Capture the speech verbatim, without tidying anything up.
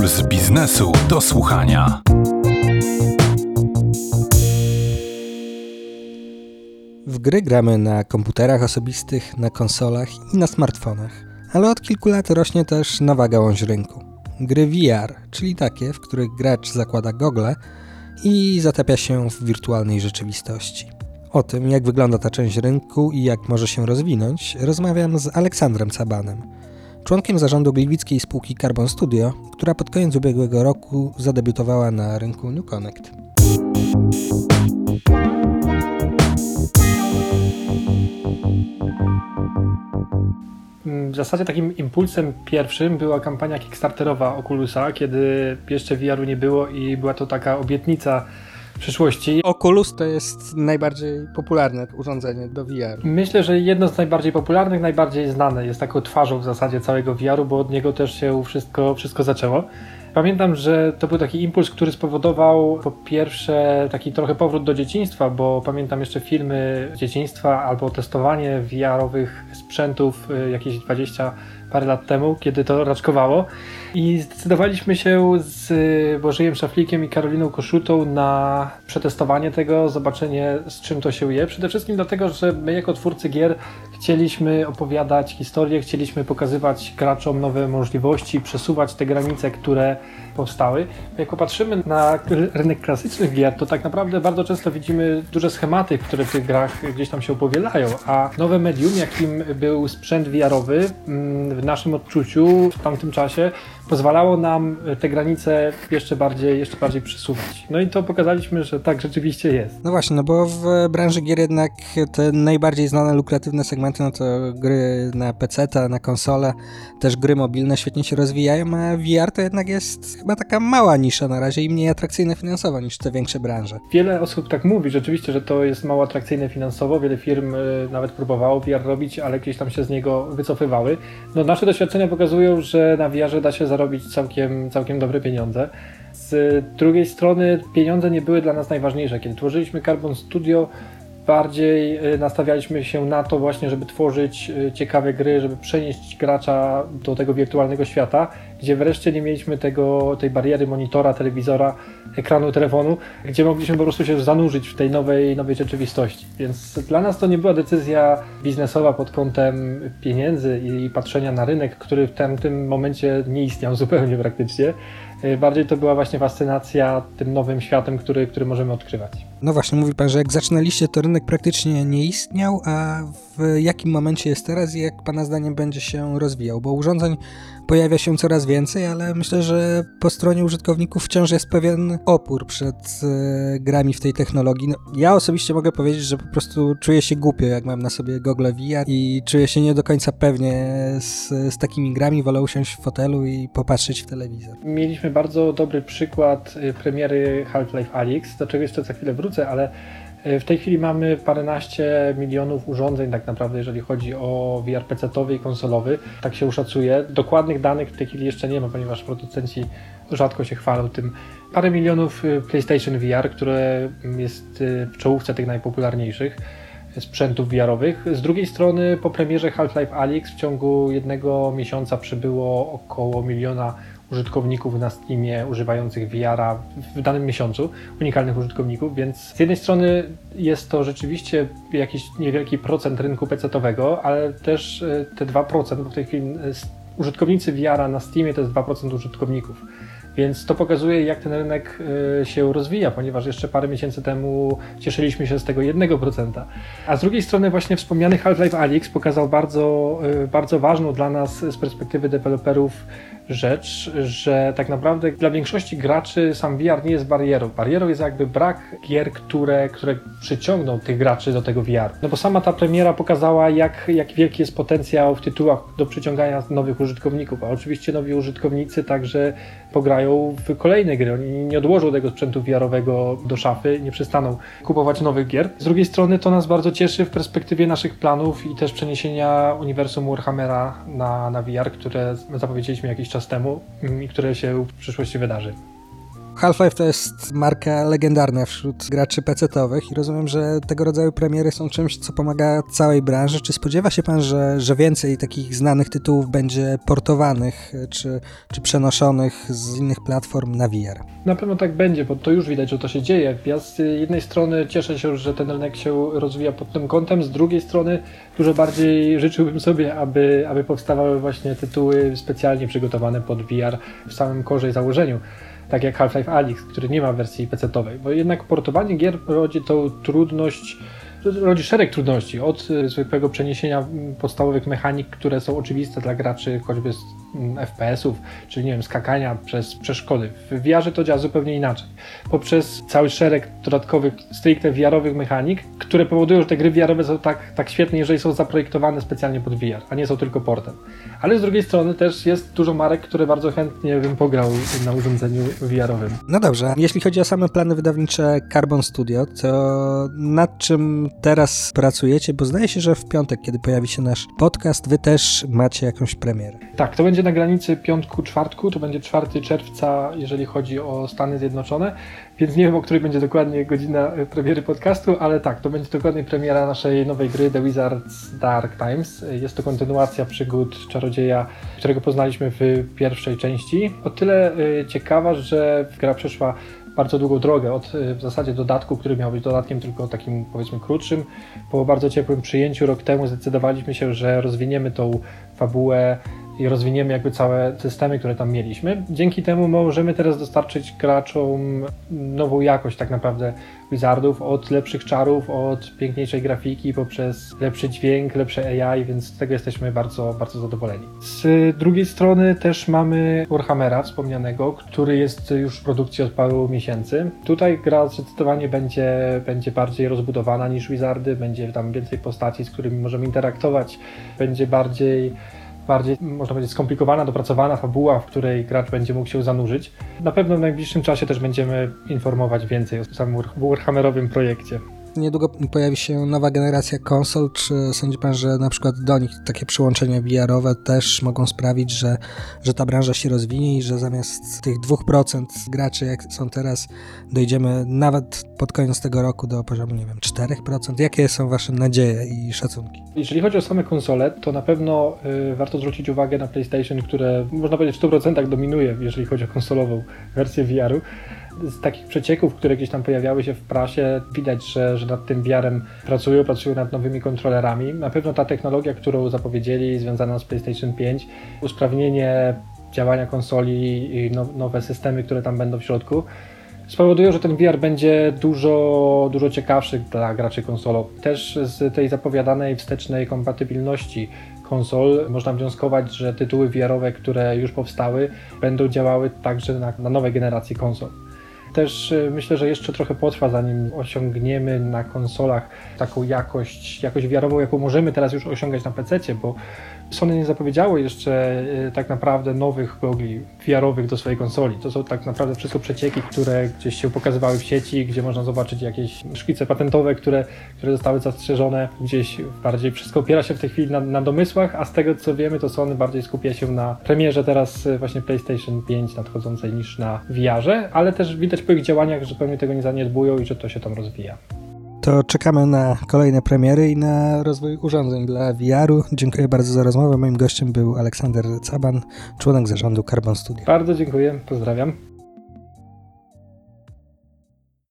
Z biznesu do słuchania. W gry gramy na komputerach osobistych, na konsolach i na smartfonach, ale od kilku lat rośnie też nowa gałąź rynku. Gry V R, czyli takie, w których gracz zakłada gogle i zatapia się w wirtualnej rzeczywistości. O tym, jak wygląda ta część rynku i jak może się rozwinąć, rozmawiam z Aleksandrem Cabanem, członkiem zarządu gliwickiej spółki Carbon Studio, która pod koniec ubiegłego roku zadebiutowała na rynku New Connect. W zasadzie takim impulsem pierwszym była kampania kickstarterowa Oculusa, kiedy jeszcze V R-u nie było i była to taka obietnica przyszłości. Oculus to jest najbardziej popularne urządzenie do V R. Myślę, że jedno z najbardziej popularnych, najbardziej znane, jest taką twarzą w zasadzie całego V R-u, bo od niego też się wszystko, wszystko zaczęło. Pamiętam, że to był taki impuls, który spowodował po pierwsze taki trochę powrót do dzieciństwa, bo pamiętam jeszcze filmy z dzieciństwa albo testowanie V R-owych sprzętów jakieś dwadzieścia parę lat temu, kiedy to raczkowało i zdecydowaliśmy się z Bożyjem Szaflikiem i Karoliną Koszutą na przetestowanie tego, zobaczenie z czym to się je. Przede wszystkim dlatego, że my jako twórcy gier chcieliśmy opowiadać historię, chcieliśmy pokazywać graczom nowe możliwości, przesuwać te granice, które powstały. Jak popatrzymy na rynek klasycznych gier, to tak naprawdę bardzo często widzimy duże schematy, które w tych grach gdzieś tam się powielają, a nowe medium, jakim był sprzęt V R-owy, w naszym odczuciu w tamtym czasie pozwalało nam te granice jeszcze bardziej, jeszcze bardziej przesuwać. No i to pokazaliśmy, że tak rzeczywiście jest. No właśnie, no bo w branży gier jednak te najbardziej znane, lukratywne segmenty, no to gry na peceta, na konsole, też gry mobilne świetnie się rozwijają, a V R to jednak jest chyba taka mała nisza na razie i mniej atrakcyjna finansowo niż te większe branże. Wiele osób tak mówi, rzeczywiście, że to jest mało atrakcyjne finansowo, wiele firm nawet próbowało V R robić, ale gdzieś tam się z niego wycofywały. No nasze doświadczenia pokazują, że na V R-ze da się zarobić całkiem, całkiem dobre pieniądze. Z drugiej strony pieniądze nie były dla nas najważniejsze. Kiedy tworzyliśmy Carbon Studio, bardziej nastawialiśmy się na to właśnie, żeby tworzyć ciekawe gry, żeby przenieść gracza do tego wirtualnego świata, gdzie wreszcie nie mieliśmy tego, tej bariery monitora, telewizora, ekranu telefonu, gdzie mogliśmy po prostu się zanurzyć w tej nowej, nowej rzeczywistości. Więc dla nas to nie była decyzja biznesowa pod kątem pieniędzy i patrzenia na rynek, który w tym, tym momencie nie istniał zupełnie praktycznie. Bardziej to była właśnie fascynacja tym nowym światem, który, który możemy odkrywać. No właśnie, mówi pan, że jak zaczynaliście, to rynek praktycznie nie istniał, a w jakim momencie jest teraz i jak pana zdaniem będzie się rozwijał? Bo urządzeń pojawia się coraz więcej, ale myślę, że po stronie użytkowników wciąż jest pewien opór przed e, grami w tej technologii. No, ja osobiście mogę powiedzieć, że po prostu czuję się głupio, jak mam na sobie gogle V R i czuję się nie do końca pewnie z, z takimi grami, wolę usiąść w fotelu i popatrzeć w telewizor. Mieliśmy bardzo dobry przykład premiery Half-Life Alyx, do czego jeszcze za chwilę wrócę, ale w tej chwili mamy paręnaście milionów urządzeń tak naprawdę, jeżeli chodzi o V R pecetowy i konsolowy. Tak się uszacuje. Dokładnych danych w tej chwili jeszcze nie ma, ponieważ producenci rzadko się chwalą tym. Parę milionów PlayStation V R, które jest w czołówce tych najpopularniejszych sprzętów V R-owych. Z drugiej strony po premierze Half-Life Alyx w ciągu jednego miesiąca przybyło około miliona użytkowników na Steamie używających V R-a w danym miesiącu, unikalnych użytkowników, więc z jednej strony jest to rzeczywiście jakiś niewielki procent rynku pecetowego, ale też te dwa procent, bo w tej chwili użytkownicy V R-a na Steamie to jest dwa procent użytkowników. Więc to pokazuje, jak ten rynek się rozwija, ponieważ jeszcze parę miesięcy temu cieszyliśmy się z tego jednego procenta. A z drugiej strony właśnie wspomniany Half-Life Alyx pokazał bardzo, bardzo ważną dla nas z perspektywy deweloperów rzecz, że tak naprawdę dla większości graczy sam V R nie jest barierą. Barierą jest jakby brak gier, które, które przyciągną tych graczy do tego V R. No bo sama ta premiera pokazała, jak, jak wielki jest potencjał w tytułach do przyciągania nowych użytkowników, a oczywiście nowi użytkownicy także pograją w kolejne gry. Oni nie odłożą tego sprzętu V R-owego do szafy, nie przestaną kupować nowych gier. Z drugiej strony to nas bardzo cieszy w perspektywie naszych planów i też przeniesienia uniwersum Warhammera na, na V R, które zapowiedzieliśmy jakiś czas temu i które się w przyszłości wydarzy. Half-Life to jest marka legendarna wśród graczy pecetowych i rozumiem, że tego rodzaju premiery są czymś, co pomaga całej branży. Czy spodziewa się pan, że, że więcej takich znanych tytułów będzie portowanych czy, czy przenoszonych z innych platform na V R? Na pewno tak będzie, bo to już widać, że to się dzieje. Ja z jednej strony cieszę się, że ten rynek się rozwija pod tym kątem, z drugiej strony dużo bardziej życzyłbym sobie, aby, aby powstawały właśnie tytuły specjalnie przygotowane pod V R w samym korze i założeniu. Tak jak Half-Life Alyx, który nie ma wersji pecetowej, bo jednak portowanie gier rodzi tą trudność, rodzi szereg trudności, od zwykłego przeniesienia podstawowych mechanik, które są oczywiste dla graczy choćby z F P S ów, czyli nie wiem, skakania przez przeszkody. W V R-ze to działa zupełnie inaczej. Poprzez cały szereg dodatkowych, stricte V R-owych mechanik, które powodują, że te gry V R-owe są tak, tak świetne, jeżeli są zaprojektowane specjalnie pod V R, a nie są tylko portem. Ale z drugiej strony też jest dużo marek, które bardzo chętnie bym pograł na urządzeniu V R-owym. No dobrze, jeśli chodzi o same plany wydawnicze Carbon Studio, to nad czym teraz pracujecie? Bo zdaje się, że w piątek, kiedy pojawi się nasz podcast, wy też macie jakąś premierę. Tak, to będzie na granicy piątku, czwartku, to będzie czwartego czerwca, jeżeli chodzi o Stany Zjednoczone, więc nie wiem, o której będzie dokładnie godzina premiery podcastu, ale tak, to będzie dokładnie premiera naszej nowej gry The Wizard's Dark Times. Jest to kontynuacja przygód czarodzieja, którego poznaliśmy w pierwszej części. O tyle ciekawa, że gra przeszła bardzo długą drogę, od w zasadzie dodatku, który miał być dodatkiem tylko takim, powiedzmy, krótszym. Po bardzo ciepłym przyjęciu rok temu zdecydowaliśmy się, że rozwiniemy tą fabułę i rozwiniemy jakby całe systemy, które tam mieliśmy. Dzięki temu możemy teraz dostarczyć graczom nową jakość tak naprawdę Wizardów, od lepszych czarów, od piękniejszej grafiki, poprzez lepszy dźwięk, lepsze A I, więc z tego jesteśmy bardzo, bardzo zadowoleni. Z drugiej strony też mamy Warhammera wspomnianego, który jest już w produkcji od paru miesięcy. Tutaj gra zdecydowanie będzie, będzie bardziej rozbudowana niż Wizardy, będzie tam więcej postaci, z którymi możemy interaktować, będzie bardziej bardziej, można powiedzieć, skomplikowana, dopracowana fabuła, w której gracz będzie mógł się zanurzyć. Na pewno w najbliższym czasie też będziemy informować więcej o samym Warhammerowym projekcie. Niedługo pojawi się nowa generacja konsol. Czy sądzi pan, że na przykład do nich takie przyłączenia V R-owe też mogą sprawić, że, że ta branża się rozwinie i że zamiast tych dwa procent graczy, jak są teraz, dojdziemy nawet pod koniec tego roku do poziomu, nie wiem, cztery procent? Jakie są wasze nadzieje i szacunki? Jeżeli chodzi o same konsole, to na pewno y, warto zwrócić uwagę na PlayStation, które można powiedzieć w stu procentach dominuje, jeżeli chodzi o konsolową wersję V R-u. Z takich przecieków, które gdzieś tam pojawiały się w prasie, widać, że, że nad tym V R-em pracują, pracują nad nowymi kontrolerami. Na pewno ta technologia, którą zapowiedzieli, związana z PlayStation pięć, usprawnienie działania konsoli i now, nowe systemy, które tam będą w środku, spowodują, że ten V R będzie dużo, dużo ciekawszy dla graczy konsolowych. Też z tej zapowiadanej wstecznej kompatybilności konsol można wnioskować, że tytuły V R-owe, które już powstały, będą działały także na, na nowej generacji konsol. Też myślę, że jeszcze trochę potrwa, zanim osiągniemy na konsolach taką jakość, jakość V R-ową, jaką możemy teraz już osiągać na pececie, bo Sony nie zapowiedziało jeszcze tak naprawdę nowych gogli V R-owych do swojej konsoli. To są tak naprawdę wszystko przecieki, które gdzieś się pokazywały w sieci, gdzie można zobaczyć jakieś szkice patentowe, które, które zostały zastrzeżone. Gdzieś bardziej wszystko opiera się w tej chwili na, na domysłach, a z tego co wiemy, to Sony bardziej skupia się na premierze teraz właśnie PlayStation pięć nadchodzącej niż na V R-ze, ale też widać po ich działaniach, że zupełnie tego nie zaniedbują i że to się tam rozwija. To czekamy na kolejne premiery i na rozwój urządzeń dla V R-u. Dziękuję bardzo za rozmowę. Moim gościem był Aleksander Caban, członek zarządu Carbon Studio. Bardzo dziękuję, pozdrawiam.